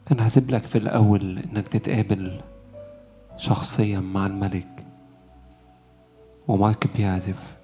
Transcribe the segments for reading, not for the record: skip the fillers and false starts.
أنا هسيب لك في الأول إنك تتقابل شخصيا مع الملك ومارك بيعزف.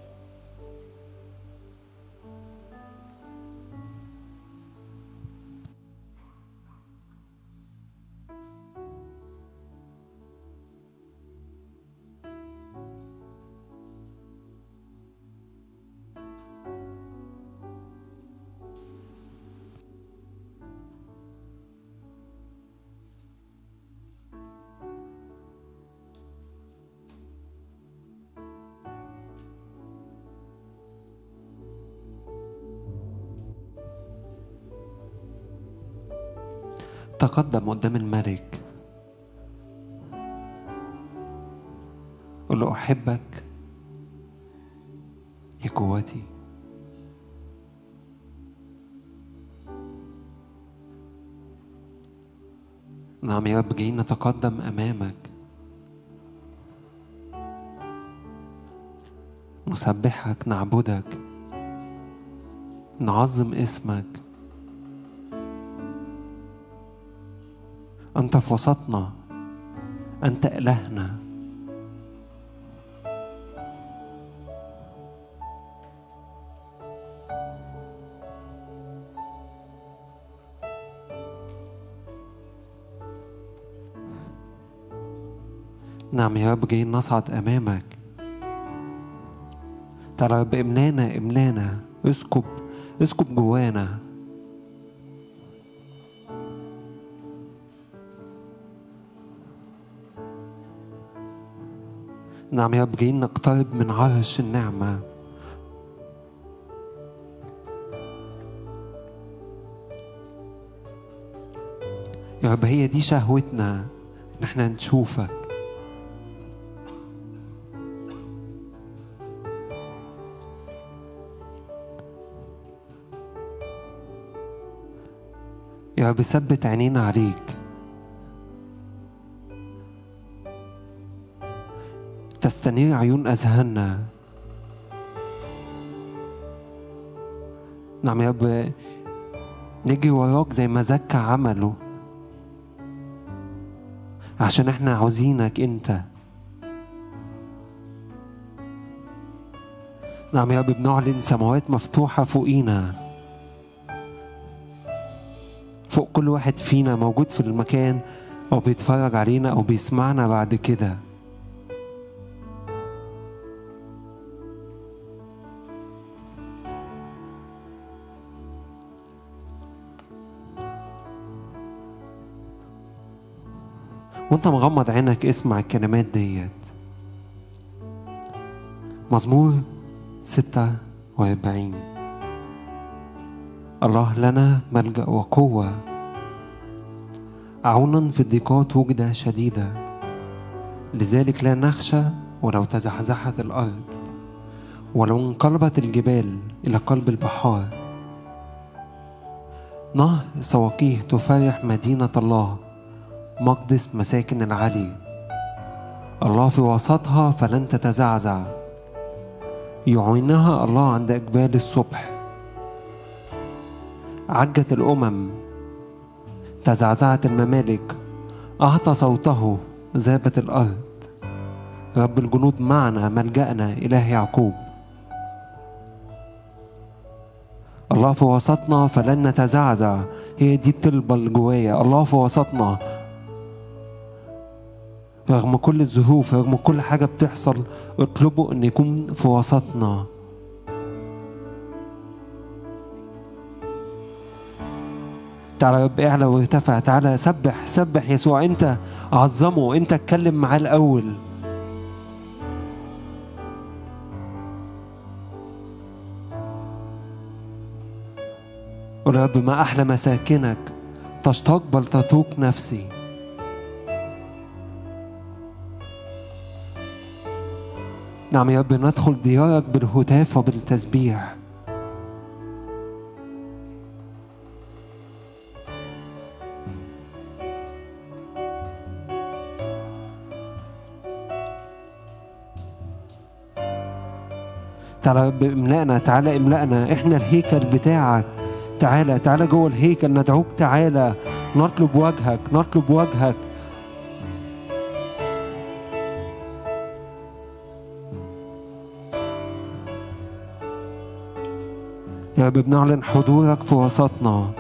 تقدم قدام الملك، قل له أحبك يا قوتي. نعم يا رب، جايين نتقدم أمامك نسبحك، نعبدك، نعظم اسمك. أنت في وسطنا، أنت إلهنا. نعم يا رب، جايين نصعد أمامك. تعالى يا رب، املانا املانا، اسكب جوانا. نعم يا رب، جايين نقترب من عرش النعمة. يا رب، هي دي شهوتنا، ان احنا نشوفك. يا رب، ثبت عينينا عليك. تستنير عيون أذهاننا. نعم يا رب، نجي وراك زي ما زكى عمله، عشان احنا عاوزينك انت. نعم يا رب، بنعلن سماوات مفتوحة فوقينا، فوق كل واحد فينا موجود في المكان أو بيتفرج علينا أو بيسمعنا بعد كده. وانت مغمض عينك اسمع الكلمات ديت. مزمور 46. الله لنا ملجأ وقوة، عونا في الضيقات وجدة شديدة. لذلك لا نخشى ولو تزحزحت الأرض، ولو انقلبت الجبال إلى قلب البحار. نهر سواقيه تفرح مدينة الله، مقدس مساكن العلي. الله في وسطها فلن تتزعزع، يعينها الله عند إقبال الصبح. عجت الأمم، تزعزعت الممالك، أعطى صوته ذابت الأرض. رب الجنود معنا، ملجأنا إله يعقوب. الله في وسطنا فلن نتزعزع. هي دي الطلبة اللي جوايا. الله في وسطنا رغم كل الظروف، رغم كل حاجة بتحصل، اطلبوا أن يكون في وسطنا. تعالى يا رب، اعلى وارتفع. تعالى سبح يسوع. انت عظمه، انت اتكلم معاه الأول. قل يا رب، ما أحلى مساكنك، تشتاق بل تتوق نفسي. نعم يا رب، ندخل ديارك بالهتاف وبالتسبيح. تعالى يا رب، املأنا. تعالى املأنا، احنا الهيكل بتاعك. تعالى تعالى جوه الهيكل، ندعوك تعالى، نطلب وجهك نطلب وجهك. يا رب بنعلن حضورك في وسطنا.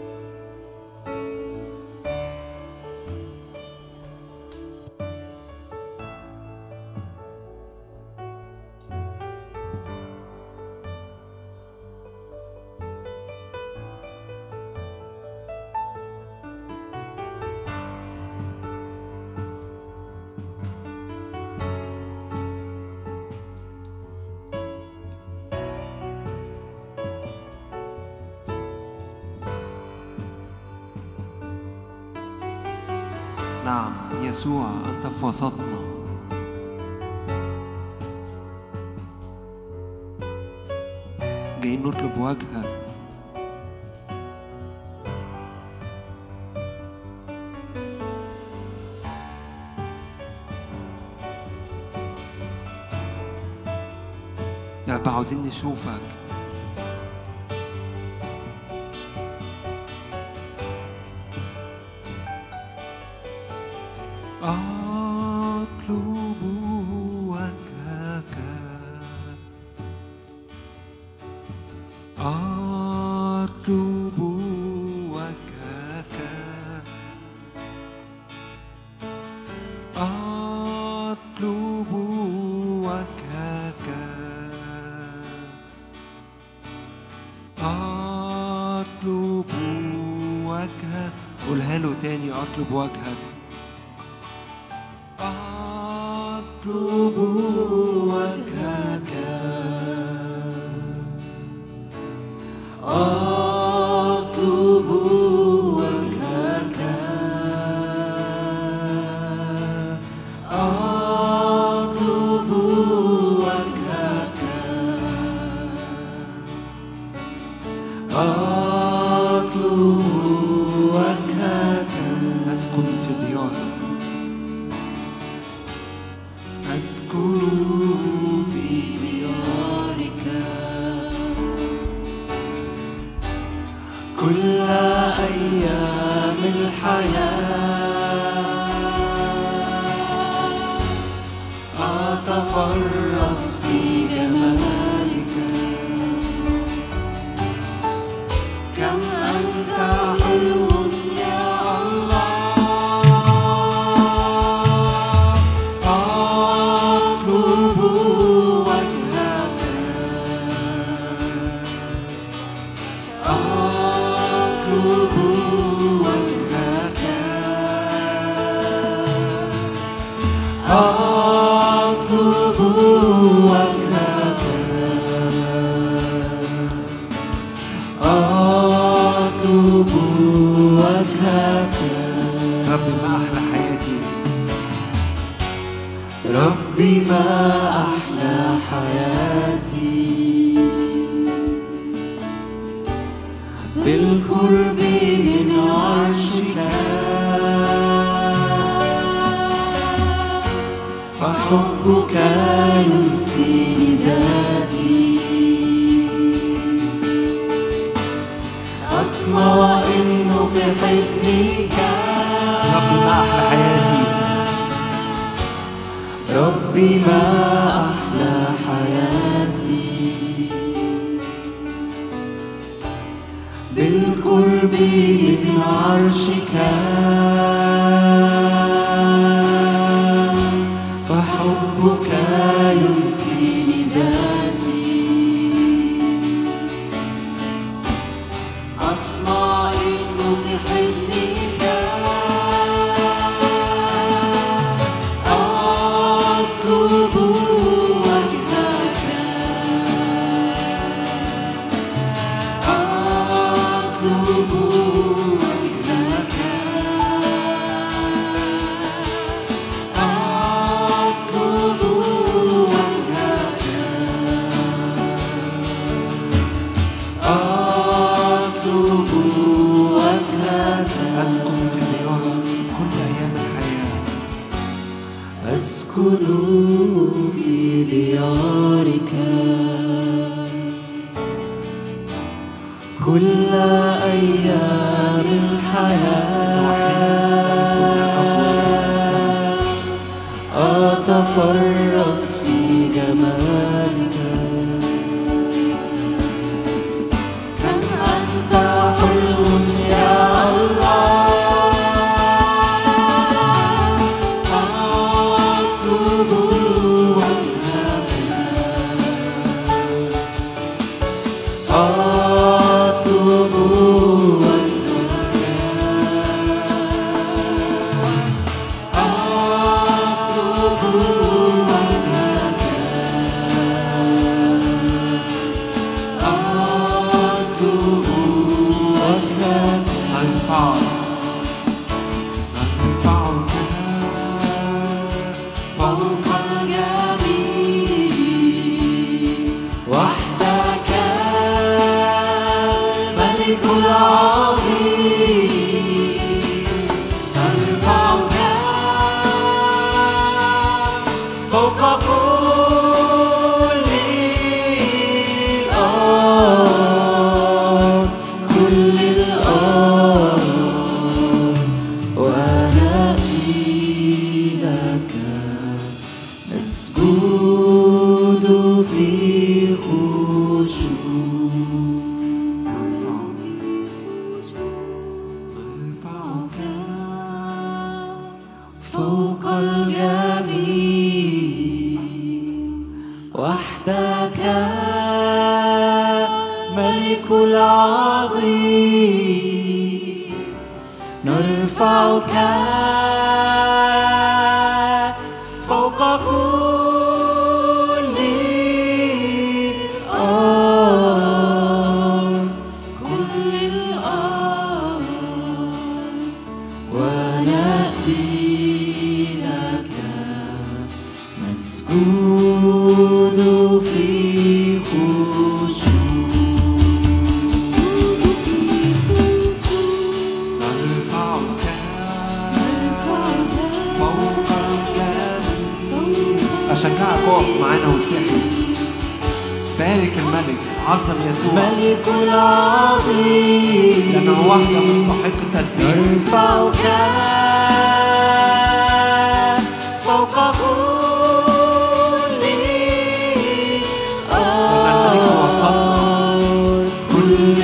نعم يسوع أنت في وسطنا. جايين نطلب وجهك. يا رب عاوزين نشوفك. أطلب وجهك أطلب وجهك أطلب وجهك أطلب وجهك. قولها له تاني، أطلب وجهك أطلب وجهك أطلب وجهك أطلب وجهك أطلب وجهك. أسكن في ديارك، أسكن في ديارك كل أيام الحياة، أتفرس في جمالك. كم أنت حلو يا الله. أطلب وجهك أطلب وجهك أطلب وجهك أطلب وجهك. ربي ما أحلى حياتي، ربي ما أحلى حياتي بالقرب من عرشك، فحبك ينسيني ذاتي، أطمئن في حضنك. ربي ما أحلى حياتي، ربي ما أحلى حياتي بالقرب من عرشك، فحبك ينسيني ذاتي، أطمئن في حضنك. أطلب وجهك أطلب وجهك أطلب وجهك أطلب وجهك. أسكن في ديارك كل أيام الحياة، أسكن في ديارك كل أيام الحياة أتفرس في جمالك. كم أنت حلو يا الله، أطلب وجهك، أطلب فوق الجميع وحدك ملك العظيم، نرفعك فوق كل الأرض، كل الأرض، ونأتي لك نسجد في خشوع. نرفعك فوق الجميع وحدك ملك العظيم، نرفعك فوق كل الأرض، كل الأرض، ونأتي لك نسجد في خشوع. نرفعك فوق الجميع. أشجعك اقف معانا واتحد. بارك الملك، عظم يسوع، ملك العظيم، لأنه وحده مستحق التسبيح. نرفعك فوق كل الملك وسطنا، كل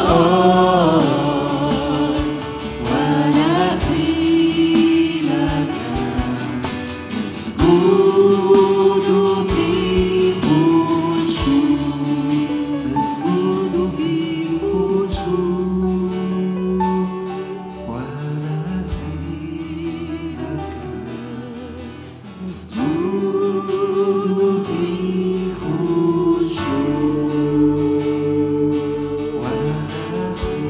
الأرض، ونأتي لك نسجد في خشوع، نسجد في خشوع، ونأتي لك نسجد في خشوع، ونأتي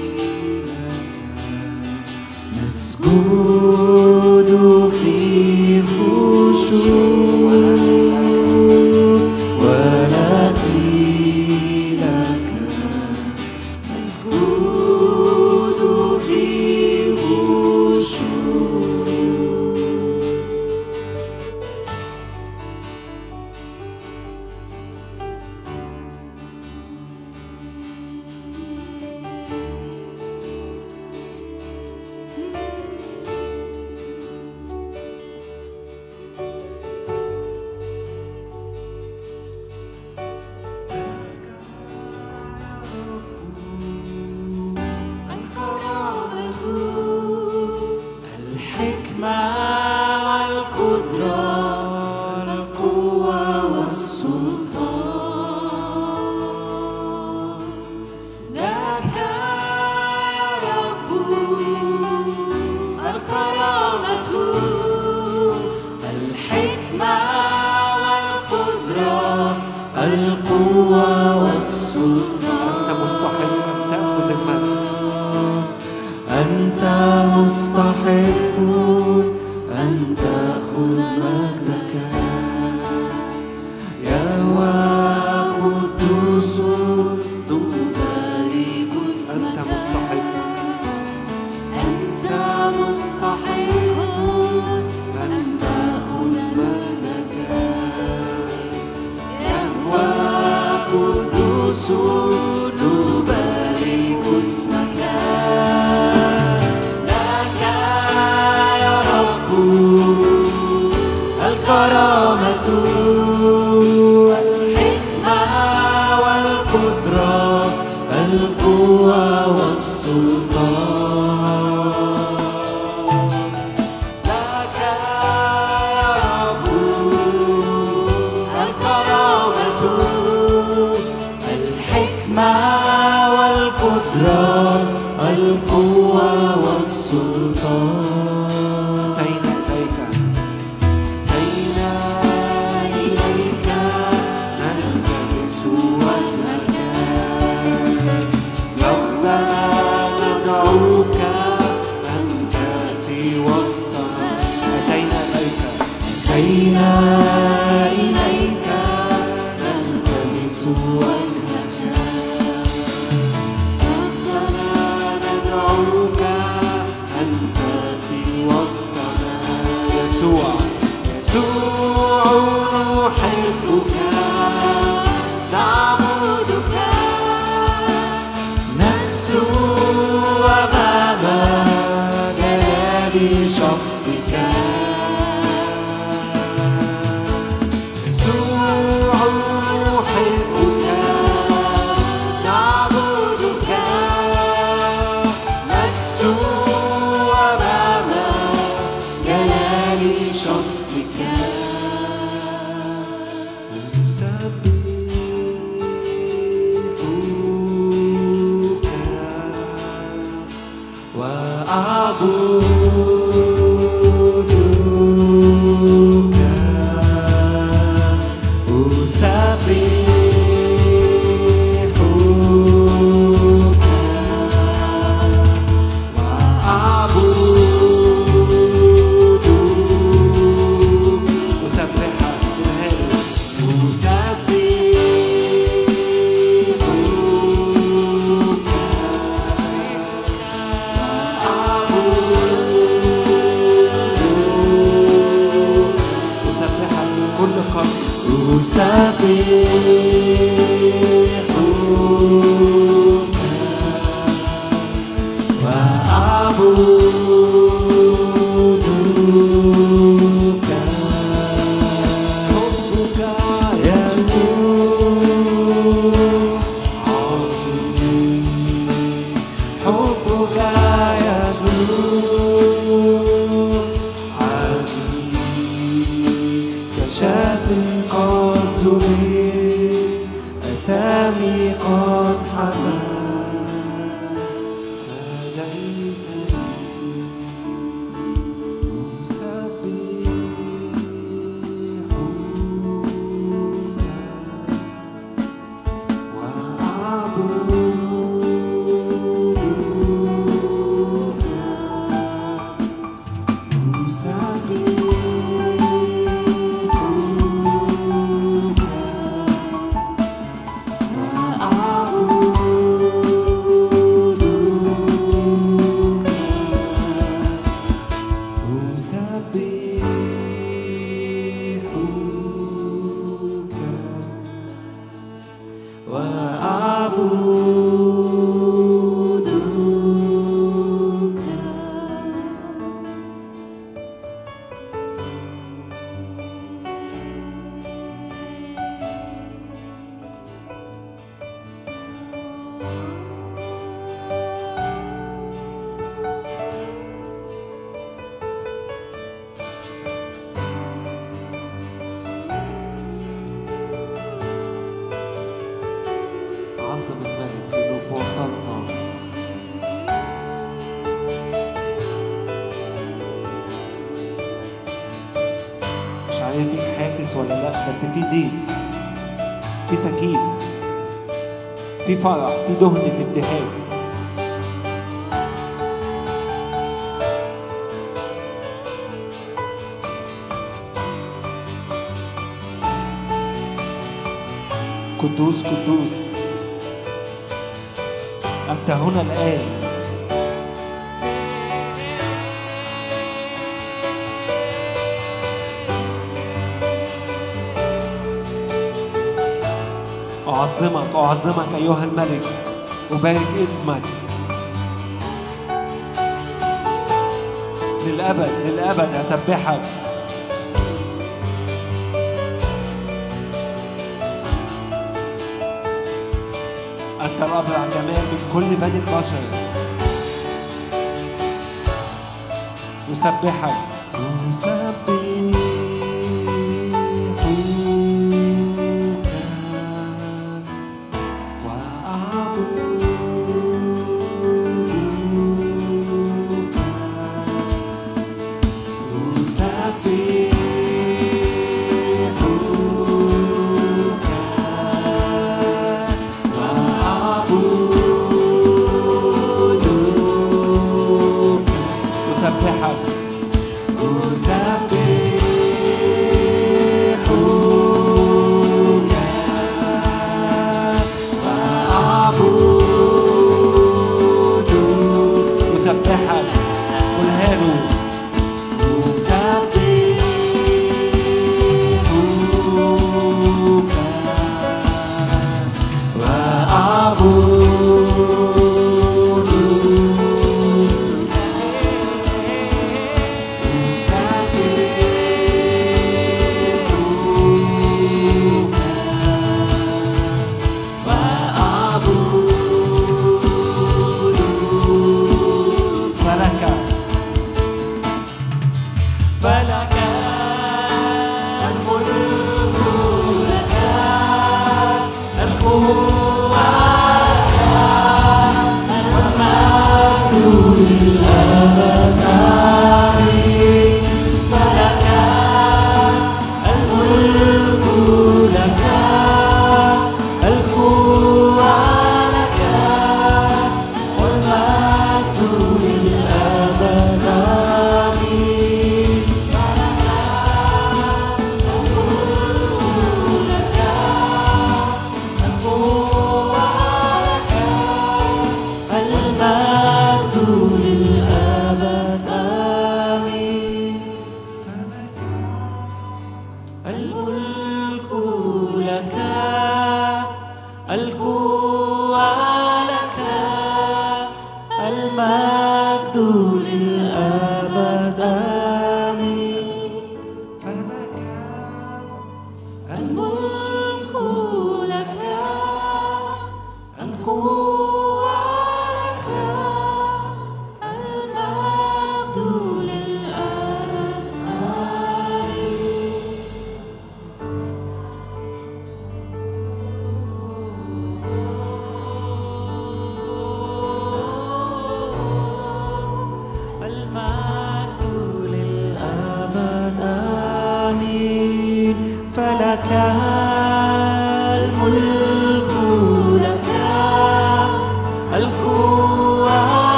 لك نسجد في خشوع، ونأتي لك نسجد في خشوع. الكرامة، الحكمة والقدرة، القوة والسلطان لك يا رب. الكرامة، الحكمة والقدرة، القوة والسلطان. أنت مستحق أن تأخذ المجد. أنت مستحق أن تأخذ مجدك، يا قدوس نبارك أنت اسمك. مستحق، أنت مستحق أن تأخذ مجدك، يا قدوس نبارك اسمك. القوة والسلطان لك يا رب الكرامة الحكمة والقدرة القوة والسلطان إليك نلتمس وجهك ربنا ندعوك أن تأتي وسطنا يسوع نحبك نعبدك ننزو أمام جلال شخصك في فرح، في دهنة ابتهاج. قدوس قدوس أنت هنا الآن. أعظمك أيها الملك، أبارك اسمك للأبد للأبد، أسبحك. أنت الأبرع جمال من كل بني البشر. نسبحك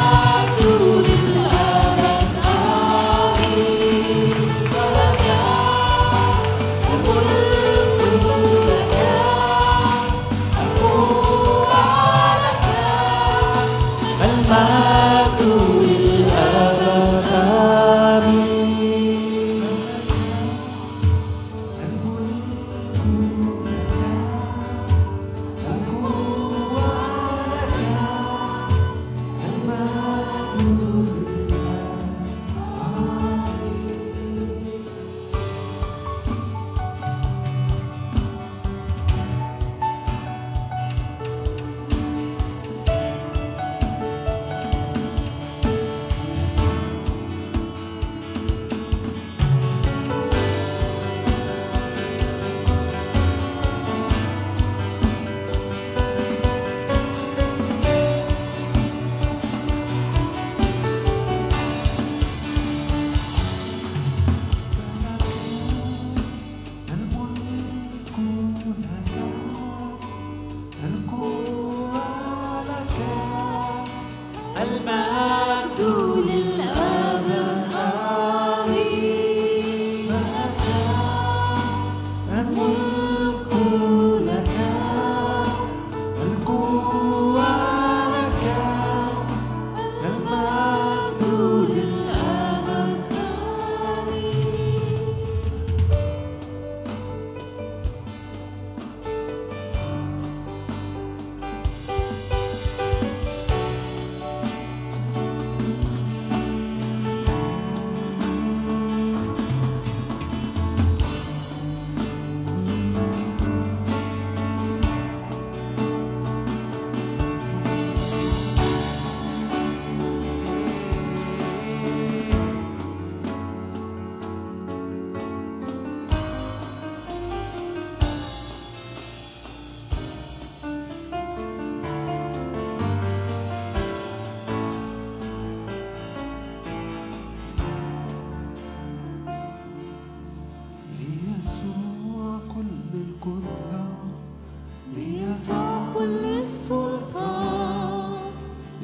فلك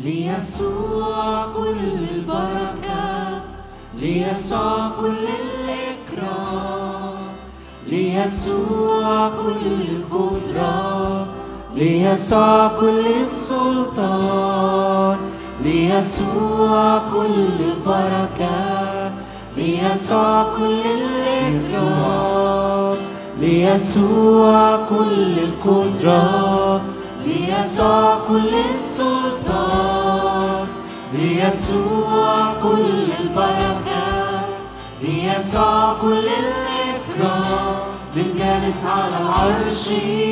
ليسوع كل البركة، ليسوع كل الإكرام، ليسوع كل القدرة، ليسوع كل السلطان، ليسوع كل البركة، ليسوع كل الإكرام، ليسوع كل القدرة، ليسوع كل السلطان، ليسوع كل البركة، ليسوع كل الإكرام، للجالس على العرش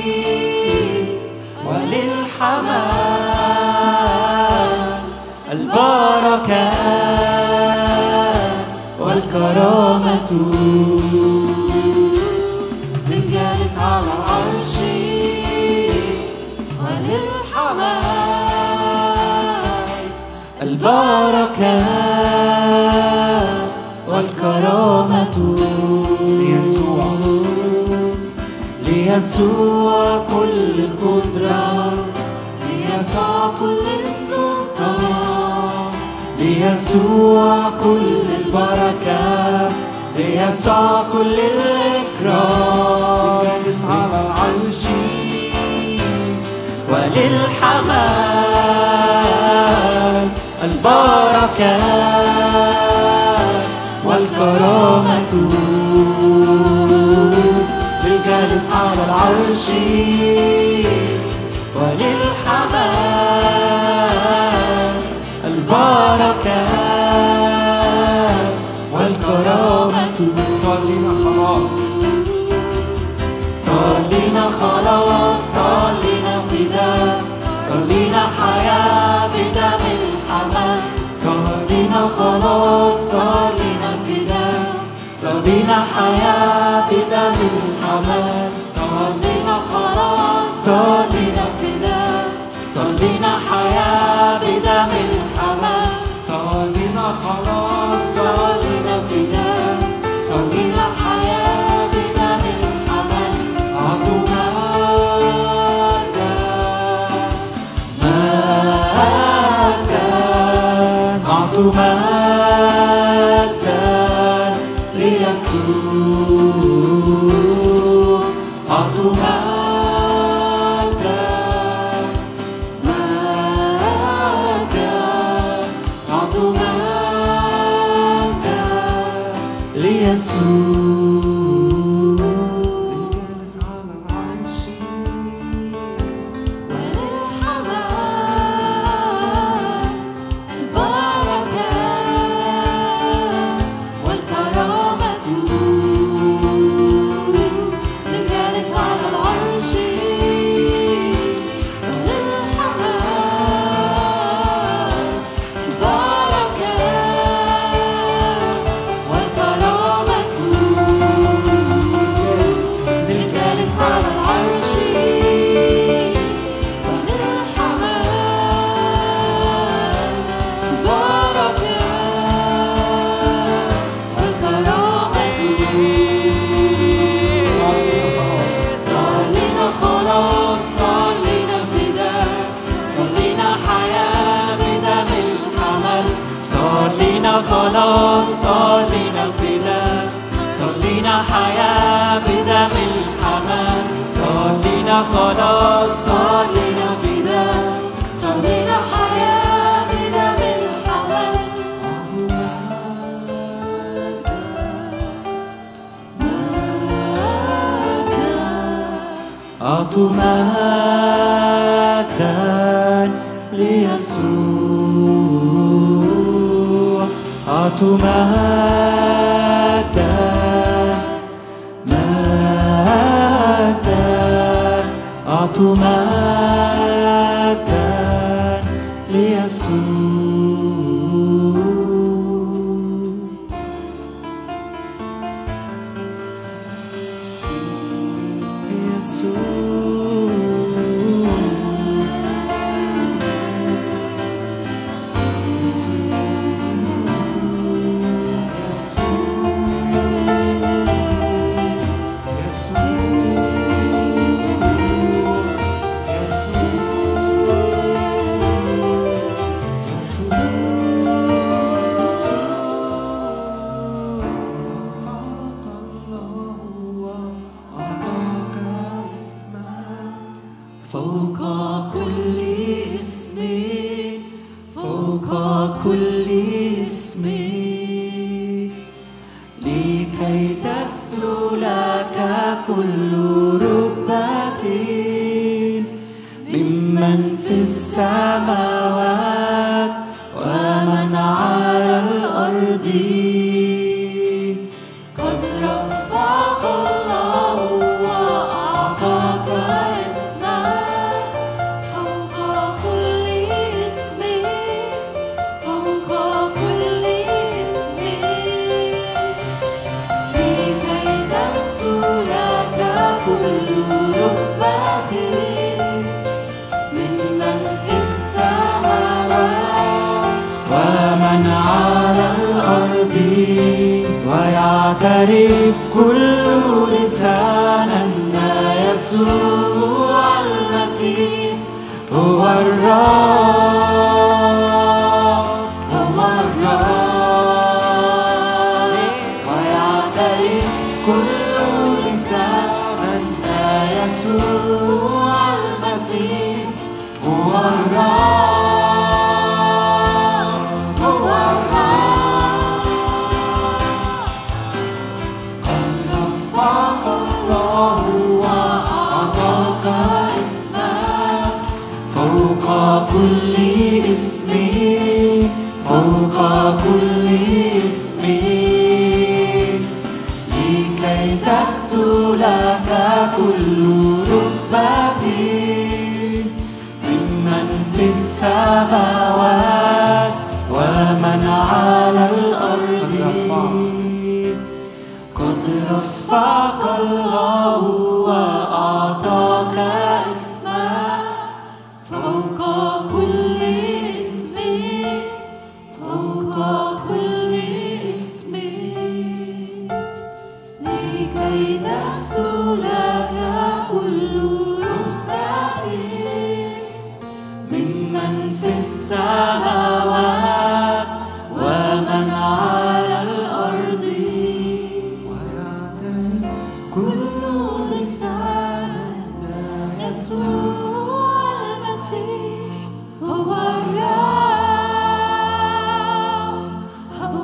وللحمام البركة والكرامة، للجالس على العرش وللحمام البركة والكرامة، ليسوع ليسوع كل القدرة، ليسوع كل السلطان، ليسوع كل البركة، ليسوع كل الإكرام، للجالس على العرش وللحمام البركة والكرامة، للجالس على العرش وللحمام البركة والكرامة. صلينا خلاص، صلينا خلاص، صلينا فداء، صلينا حياة بدم الحمام، صلينا خلاص، صلينا فداء، صلينا حياة بدم الحمام، صلينا خلاص، صلينا فداء، صلينا حياة بدم الحمام، صلينا خلاص، صلينا فداء، صلينا حياة بدم الحمام. أعطوا مجدا مجدا، أعطوا مجدا ليسوع، أعطوا مجدا مجدا، أعطوا مجدا ليسوع، للجالس على العرش وللحمام البركة والكرامة، للجالس على العرش وللحمام البركة والكرامة، للجالس على العرش وللحمام البركة والكرامة. صلينا خلاص، صلينا فداء، صلينا حياة بدم الحمام، صلينا خلاص، صلينا فداء، صلينا حياة بدم الحمام، صلينا خلاص، صلينا فداء، صلينا حياة بدم الحمام. أعطوا مجدا ليسوع، أعطوا مجدا مجدا، أعطوا مجدا ليسوع، في السماوات ومن على الأرض قد رفعك الله وأعطاك اسمك فوق كل اسم فوق كل اسم لكي ترسو لك كل ركبة ممن في السماوات ومن على الأرض ويعترف كل لسان أن يسوع المسيح هو الرب هو الرب ويعترف كل لسان أن يسوع المسيح هو الرب هو الرب قد رفعك الله وأعطاك اسمك فوق كل اسم فوق كل اسم لكي تكسو لك كل ركبة ممن في السماوات ومن على الأرض قد رفعك الله وأعطاك اسمك فوق كل اسم فوق كل اسم لكي تحصل لك كل ركبة ممن في السماوات ومن على الأرض ويعترف كل لسان أن يسوع المسيح هو الرب هو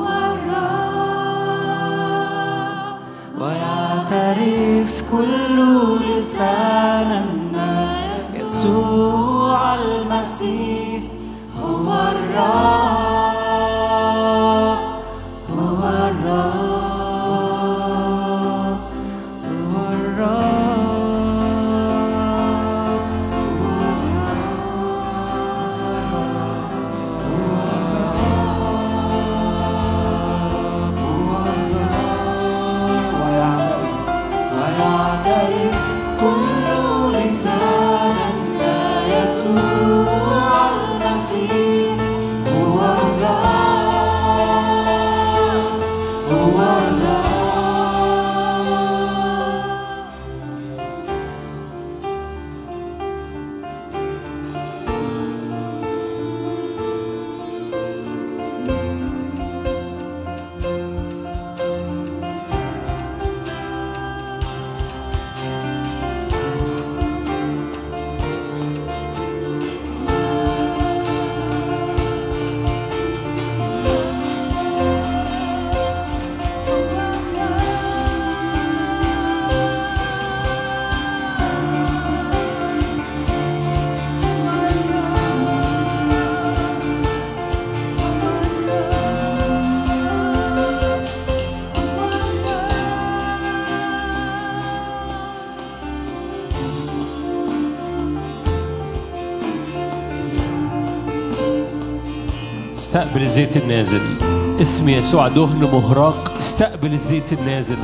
الرب ويعترف كل لسان أن يسوع المسيح هو الرب هو الرب هو الرب ويعترف كل لسان أن يسوع المسيح هو الرب هو الرب استقبل الزيت النازل. اسم يسوع دهن مهراق. استقبل الزيت النازل.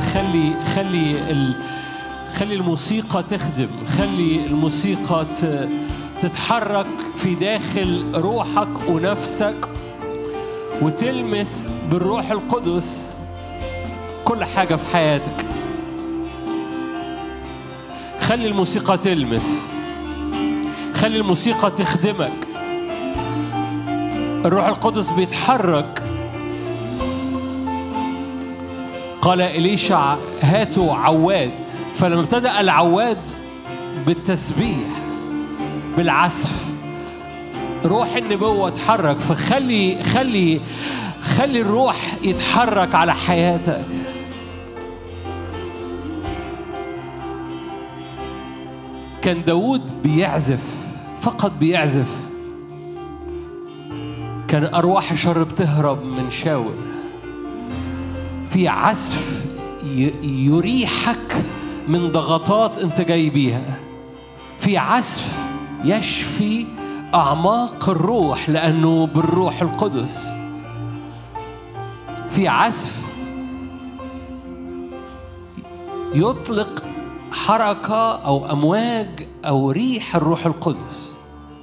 خلي الموسيقى تخدم. خلي الموسيقى تتحرك في داخل روحك ونفسك وتلمس بالروح القدس كل حاجة في حياتك. خلي الموسيقى تلمس. خلي الموسيقى تخدمك. الروح القدس بيتحرك. قال إليشع هاتوا عواد، فلما ابتدأ العواد بالتسبيح بالعزف روح النبوة اتحرك. فخلي الروح يتحرك على حياتك. كان داود بيعزف فقط بيعزف كان أرواح شر بتهرب من شاول. في عزف يريحك من ضغطات انت جاي بيها. في عزف يشفي أعماق الروح لأنه بالروح القدس. في عزف يطلق حركة أو أمواج أو ريح الروح القدس.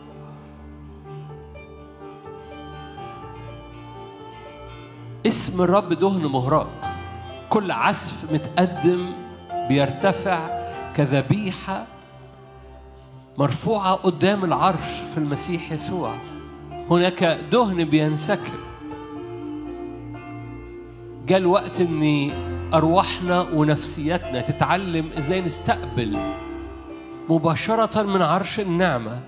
اسم الرب دهن مهراق. كل عزف متقدم بيرتفع كذبيحة مرفوعة قدام العرش في المسيح يسوع. هناك دهن بينسكب. جاء الوقت ان أرواحنا ونفسيتنا تتعلم ازاي نستقبل مباشرة من عرش النعمة.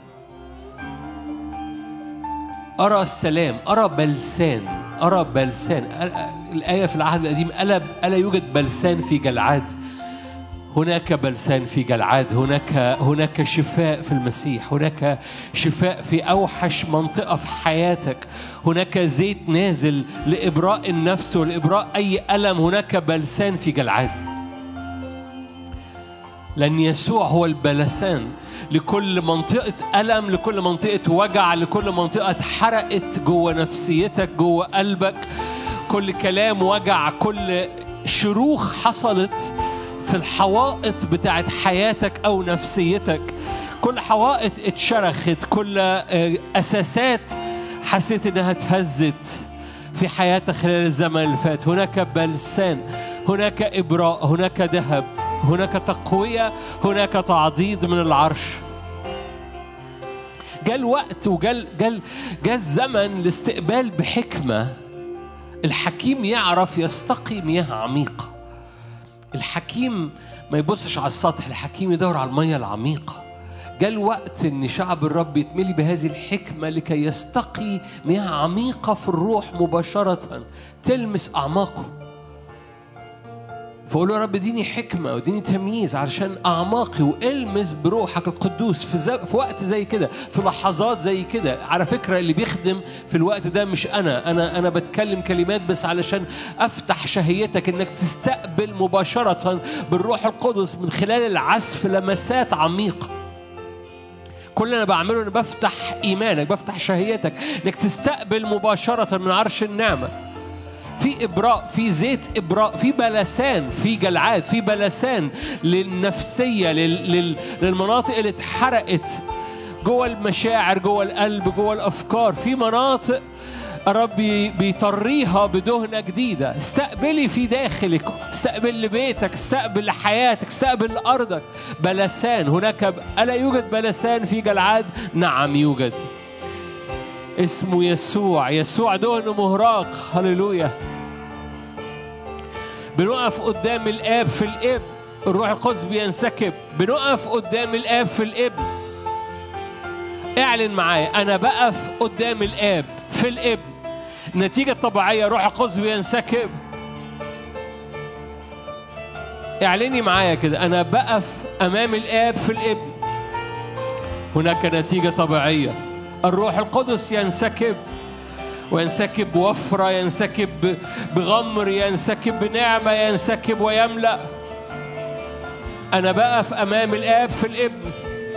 أرى السلام، أرى بلسان، أرى بلسان. الآية في العهد القديم ألا يوجد بلسان في جلعاد. هناك بلسان في جلعاد. هناك شفاء في المسيح. هناك شفاء في أوحش منطقة في حياتك. هناك زيت نازل لإبراء النفس ولإبراء أي ألم. هناك بلسان في جلعاد، لأن يسوع هو البلسان لكل منطقة ألم، لكل منطقة وجع، لكل منطقة اتحرقت جوه نفسيتك، جوه قلبك. كل كلام وجع، كل شروخ حصلت في الحوائط بتاعت حياتك أو نفسيتك. كل حوائط اتشرخت، كل أساسات حسيت إنها اتهزت في حياتك خلال الزمن اللي فات. هناك بلسان، هناك إبراء، هناك ذهب، هناك تقوية، هناك تعضيد من العرش. جاء الوقت وجاء الزمن لاستقبال بحكمة. الحكيم يعرف يستقي مياه عميقة. الحكيم ما يبصش على السطح، الحكيم يدور على المياه العميقة. جاء الوقت ان شعب الرب يتملي بهذه الحكمة لكي يستقي مياه عميقة في الروح مباشرة تلمس أعماقه. فقولوا يا رب اديني حكمة وديني تمييز علشان أعماقي، والمس بروحك القدوس في وقت زي كده، في لحظات زي كده. على فكرة اللي بيخدم في الوقت ده مش أنا بتكلم كلمات بس علشان أفتح شهيتك إنك تستقبل مباشرة بالروح القدس من خلال العزف لمسات عميقة. كل اللي أنا بعمله إن بفتح إيمانك، بفتح شهيتك إنك تستقبل مباشرة من عرش النعمة. في إبراء، في زيت إبراء، في بلسان في جلعاد، في بلسان للنفسية، للمناطق اللي اتحرقت جوه المشاعر، جوه القلب، جوه الأفكار. في مناطق الرب بيطريها بدهنة جديدة. استقبلي في داخلك، استقبل لبيتك، استقبل لحياتك، استقبل لأرضك بلسان. هناك ألا يوجد بلسان في جلعاد؟ نعم يوجد. اسمه يسوع. يسوع دهن مهراق. هللويا. بنقف قدام الآب في الابن، الروح القدس بينسكب. بنقف قدام الآب في الابن. اعلن معايا، أنا بقف قدام الآب في الابن. نتيجة طبيعية روح القدس بينسكب. اعلني معايا كده، أنا بقف أمام الآب في الابن. هناك نتيجة طبيعية. الروح القدس ينسكب، وينسكب بوفرة، ينسكب بغمر، ينسكب بنعمة، ينسكب ويملأ. أنا بقف أمام الآب في الابن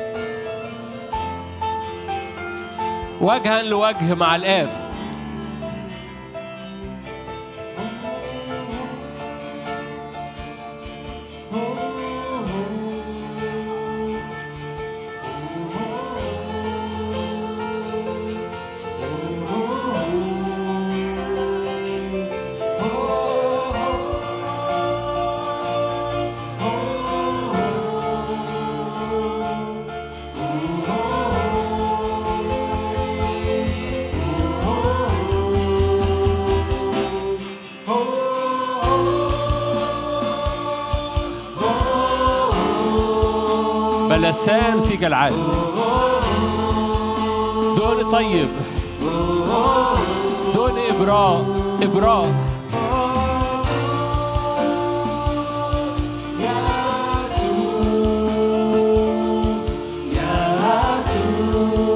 وجها لوجه مع الآب. بلسان في جلعاد، دون طيب، دون إبراء، إبراء. يسوع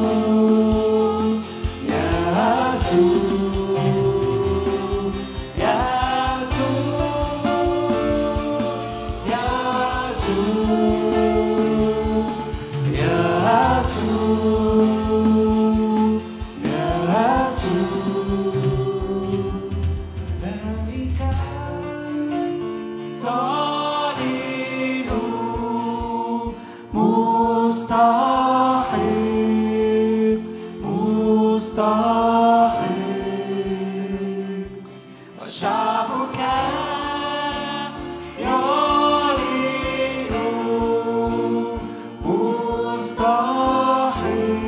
مستحق وشعبك يعلن مستحق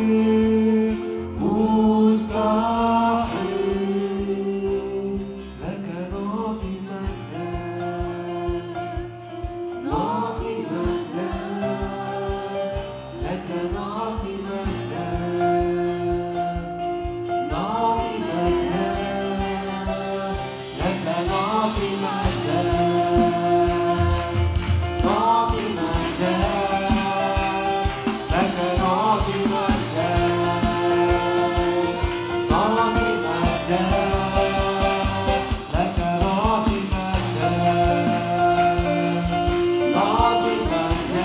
مستحق لك نعطي مجدا نعطي مجدا لك نعطي مجدا نعطي مجدا لك نعطي مجدا نعطي مجدا لك نعطي مجدا نعطي مجدا لك نعطي مجدا نعطي مجدا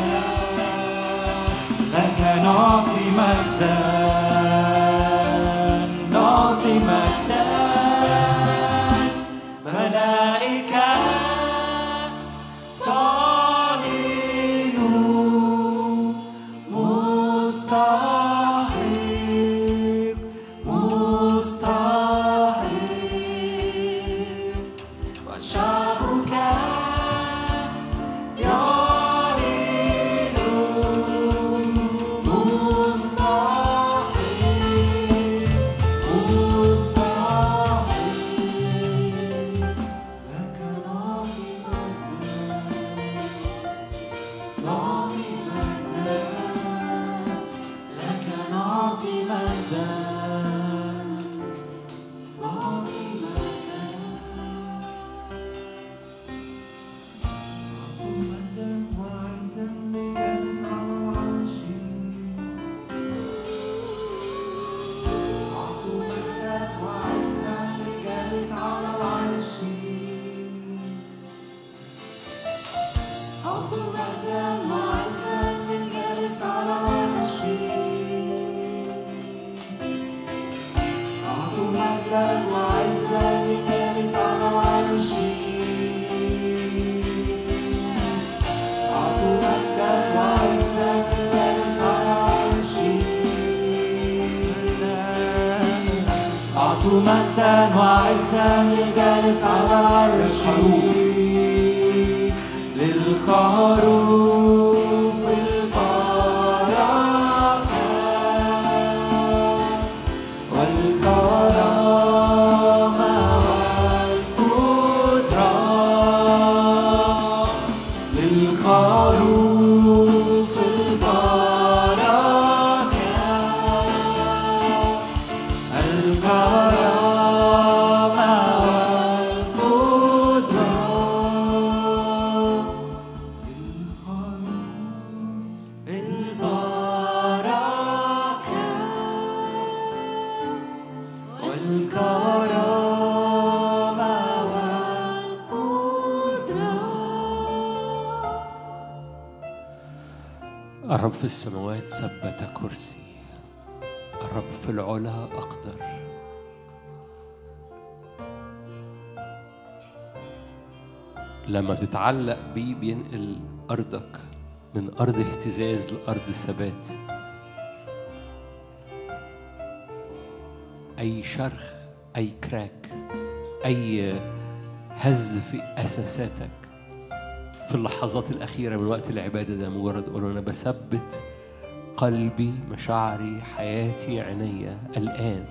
لك نعطي مجدا نعطي مجدا ملائكة تعلن مستحق مستحق وشعبك يعلن مستحق مستحق لك نعطي مجدا نعطي مجدا لك نعطي مجدا نعطي مجدا مجدا وعزا للجالس على العرش أعطوا مجدا وعزا للجالس على العرش أعطوا مجدا وعزا للجالس على العرش أعطوا مجدا وعزا للجالس على العرش أعطوا مجدا وعزا للجالس على العرش أعطوا مجدا وعزا للجالس على العرش للخروف البركة والكرامة والقدرة للخروف البركة الكرامة والقدرة البركة والكرامة والقدرة. الرب في السماوات ثبت كرسي، الرب في العلا أقدر. لما بتتعلق بيه بينقل أرضك من أرض اهتزاز لأرض ثبات. أي شرخ، أي كراك، أي هز في أساساتك في اللحظات الأخيرة من وقت العبادة ده، مجرد قولوا أنا بثبت قلبي، مشاعري، حياتي، عينيا الآن.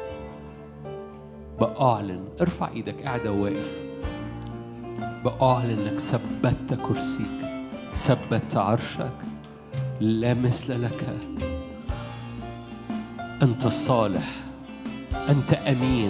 بأعلن، ارفع إيدك قاعدة وواقف، بأعلن إنك ثبت كرسيك، ثبت عرشك، لا مثل لك. أنت صالح، أنت أمين،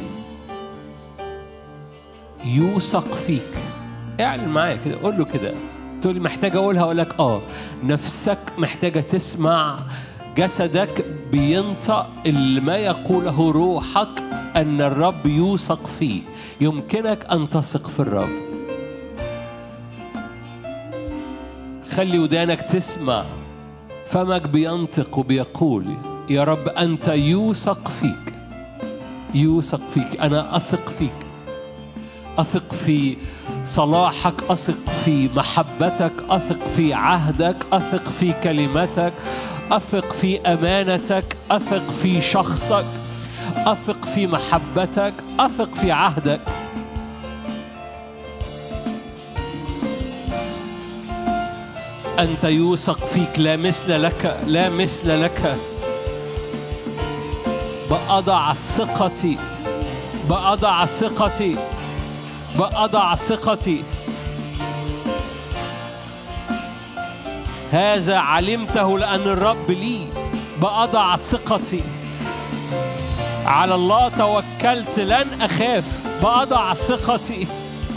يوثق فيك. اعلن معايا كده، قول له كده. تقول لي محتاج أقولها، أقول لك نفسك محتاجة تسمع، جسدك بينطق اللي ما يقوله روحك أن الرب يوثق فيه. يمكنك أن تثق في الرب. خلي ودانك تسمع، فمك بينطق وبيقول يا رب أنت يوثق فيك، يوثق فيك. أنا أثق فيك، أثق في صلاحك، أثق في محبتك، أثق في عهدك، أثق في كلمتك، أثق في أمانتك، أثق في شخصك، أثق في محبتك، أثق في عهدك. أنت يوثق فيك، لا مثل لك، لا مثل لك. بأضع ثقتي، بأضع ثقتي، بأضع ثقتي. هذا علمته لأن الرب لي. بأضع ثقتي على الله، توكلت لن أخاف. بأضع ثقتي.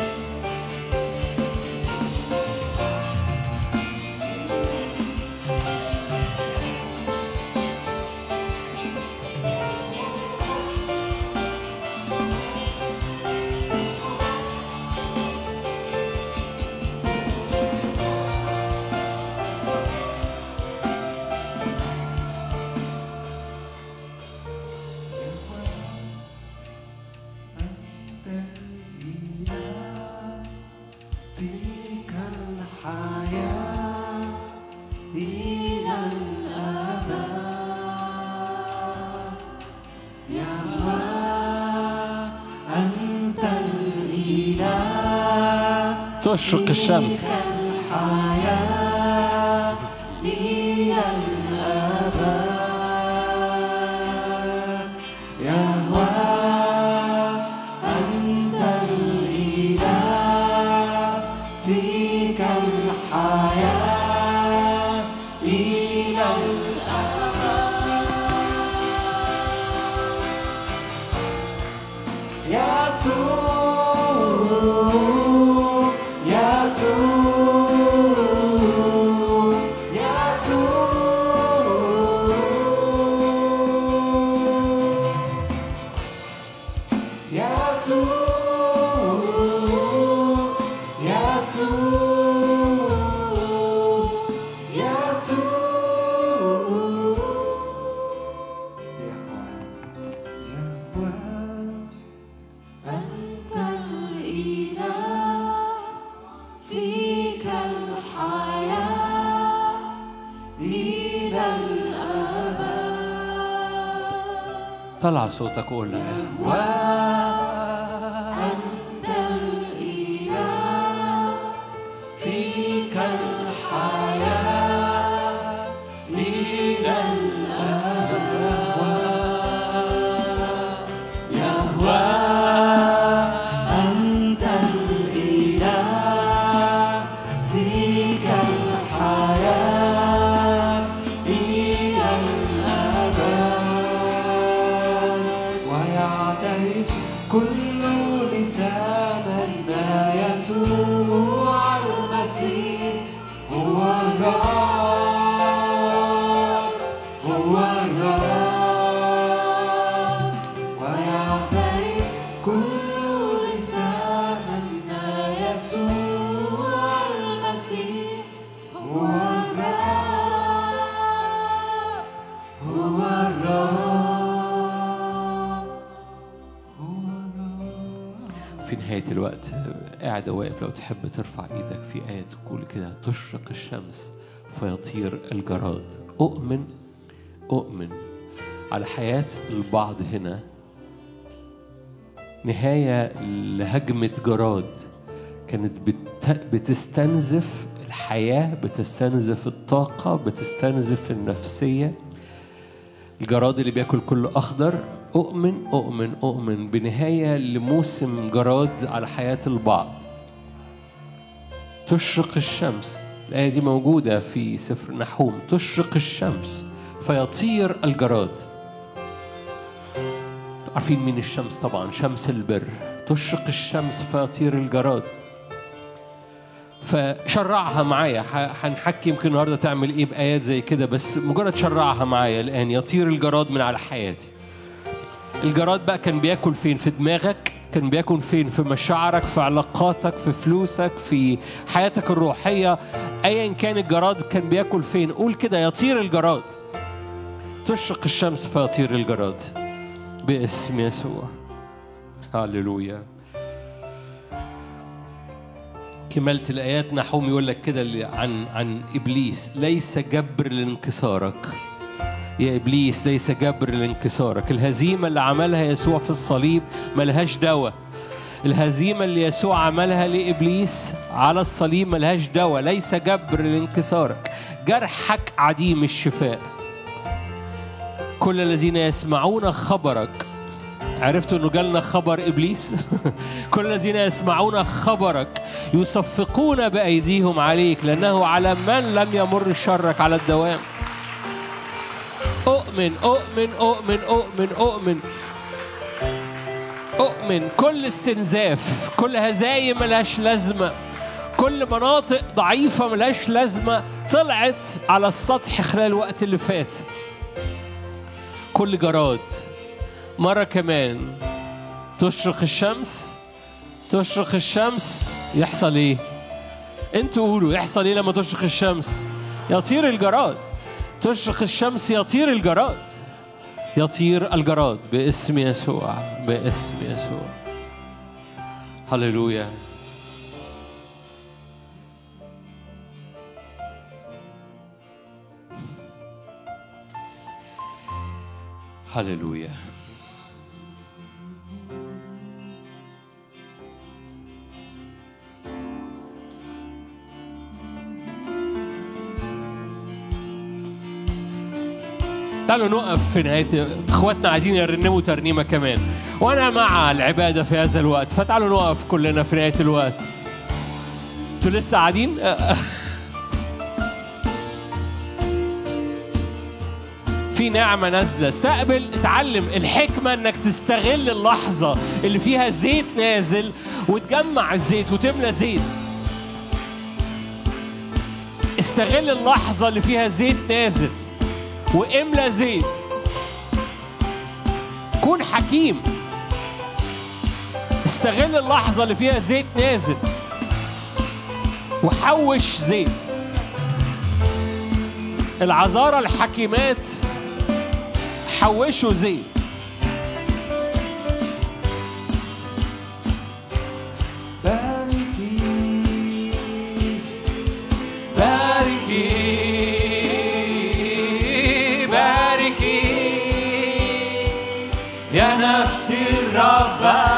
تشرق الشمس. طلع صوتك قول أنت الإله، فيك الحياة إلى الأبد. يهوى أنت الإله، فيك الحياة إلى الأبد. ويعترف كل لسان أن يسوع المسيح هو الرب، هو الرب. ويعترف كل لسان أن يسوع المسيح هو الرب، هو الرب. في نهاية الوقت قاعد واقف، لو تحب ترفع ايدك في آية تقول كده: تشرق الشمس فيطير الجراد. أؤمن على حياة البعض هنا نهاية لهجمة جراد كانت بتستنزف الحياة، بتستنزف الطاقة، بتستنزف النفسية. الجراد اللي بياكل كل أخضر. أؤمن بنهاية لموسم جراد على حياة البعض. تشرق الشمس، الآية دي موجودة في سفر نحوم. تشرق الشمس فيطير الجراد. عارفين مين الشمس؟ طبعا شمس البر. تشرق الشمس فيطير الجراد. فشرعها معايا. هنحكي يمكن النهارده تعمل ايه بآيات زي كده، بس مجرد شرعها معايا الآن. يطير الجراد من على حياتي. الجراد بقى كان بياكل فين؟ في دماغك، كان بياكل فين؟ في مشاعرك، في علاقاتك، في فلوسك، في حياتك الروحية. أيا كان الجراد كان بياكل فين. قول كده: يطير الجراد. تشرق الشمس فيطير الجراد باسم يسوع. هاللويا. كملت الآيات نحوم يقول لك كده عن إبليس: ليس جبر لانكسارك. يا إبليس ليس جبر لانكسارك. الهزيمة اللي عملها يسوع في الصليب ملهاش دواء. الهزيمة اللي يسوع عملها لإبليس على الصليب ملهاش دواء، ليس جبر لانكسارك. جرحك عديم الشفاء. كل الذين يسمعون خبرك، عرفتوا أنه جالنا خبر إبليس؟ كل الذين يسمعون خبرك يصفقون بأيديهم عليك، لأنه على من لم يمر شرك على الدوام. أؤمن أؤمن أؤمن أؤمن أؤمن أؤمن. كل استنزاف، كل هزايم ملهاش لازمة، كل مناطق ضعيفة ملهاش لازمة طلعت على السطح خلال الوقت اللي فات. كل جراد. مرة كمان تشرق الشمس، تشرق الشمس يحصل ايه؟ انتوا قولوا يحصل ايه لما تشرق الشمس؟ يطير الجراد. تشرق الشمس يطير الجراد، يطير الجراد باسم يسوع، باسم يسوع. هللويا. هللويا. تعالوا نقف في نهاية. اخواتنا عايزين يرنموا ترنيمة كمان، وانا مع العبادة في هذا الوقت، فتعالوا نقف كلنا في نهاية الوقت. انتوا لسه قاعدين؟ في نعمة نازلة. استقبل، اتعلم الحكمة انك تستغل اللحظة اللي فيها زيت نازل وتجمع الزيت وتملى زيت. استغل اللحظة اللي فيها زيت نازل واملى زيت. كون حكيم. استغل اللحظة اللي فيها زيت نازل وحوش زيت. العذارى الحكيمات حوشوا زيت. باركي باركي باركي يا نفس الرب.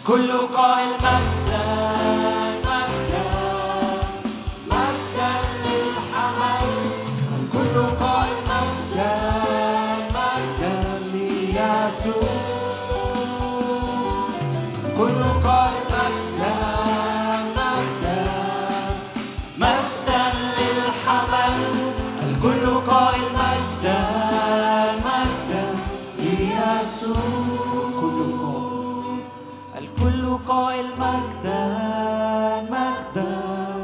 الكل قائل مجدا مجدا مجدا للحمل، الكل قائل مجدا مجدا ليسوع، الكل قائل مجدا مجدا مجدا للحمل، الكل قائل مجدا مجدا ليسوع، الكل قائل مجدا مجدا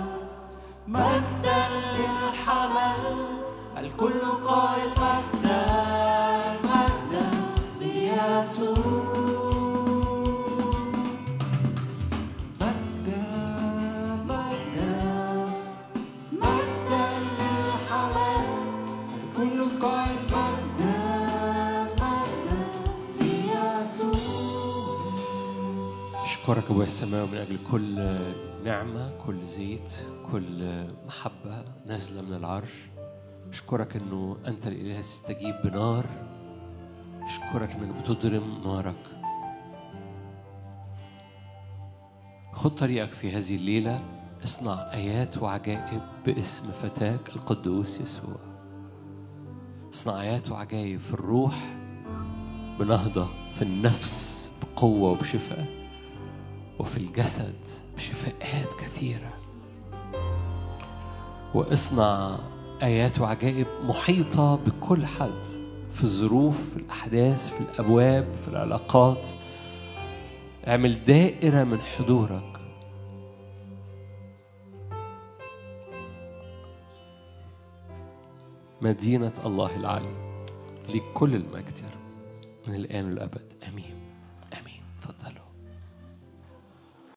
مجدا للحمل، الكل قائل مجدا مجدا ليسوع، مجدا مجدا مجدا للحمل، الكل قائل مجدا مجدا ليسوع. أشكرك أبويا السماوي من أجل كل نعمة، كل زيت، كل محبة نازلة من العرش. أشكرك أنه أنت الإله تستجيب بنار. أشكرك أنك بتضرم نارك. خد طريقك في هذه الليلة، اصنع آيات وعجائب باسم فتاك القدوس يسوع. اصنع آيات وعجائب في الروح بنهضة، في النفس بقوة وبشفاء، وفي الجسد بشفاءات كثيرة. واصنع آيات وعجائب محيطة بكل حد، في الظروف، في الأحداث، في الأبواب، في العلاقات. اعمل دائرة من حضورك. مدينة الله العالي لكل المجد من الآن والأبد. آمين.